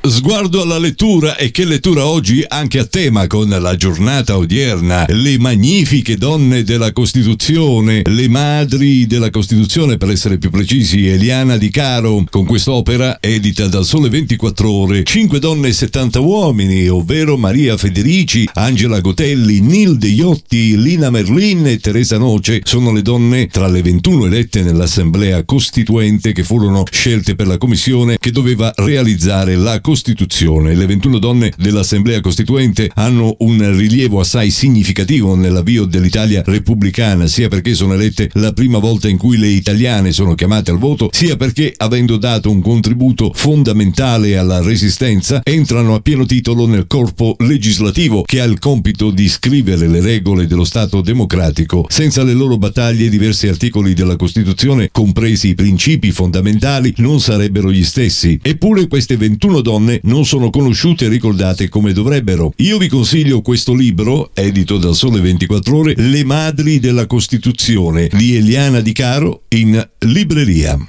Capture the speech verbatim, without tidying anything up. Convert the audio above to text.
Sguardo alla lettura, e che lettura oggi anche a tema con la giornata odierna. Le magnifiche donne della Costituzione, le madri della Costituzione per essere più precisi, Eliana Di Caro, con quest'opera edita dal Sole ventiquattro Ore, Cinque donne e settanta uomini, ovvero Maria Federici, Angela Gotelli, Nilde Iotti, Lina Merlin e Teresa Noce sono le donne tra le ventuno elette nell'Assemblea Costituente che furono scelte per la commissione che doveva realizzare la Costituzione. Le ventuno donne dell'Assemblea Costituente hanno un rilievo assai significativo nell'avvio dell'Italia repubblicana, sia perché sono elette la prima volta in cui le italiane sono chiamate al voto, sia perché, avendo dato un contributo fondamentale alla resistenza, entrano a pieno titolo nel corpo legislativo che ha il compito di scrivere le regole dello Stato democratico. Senza le loro battaglie, diversi articoli della Costituzione, compresi i principi fondamentali, non sarebbero gli stessi. Eppure queste ventuno donne non sono conosciute e ricordate come dovrebbero. Io vi consiglio questo libro, edito dal Sole ventiquattro Ore, Le madri della Costituzione, di Eliana Di Caro, in libreria.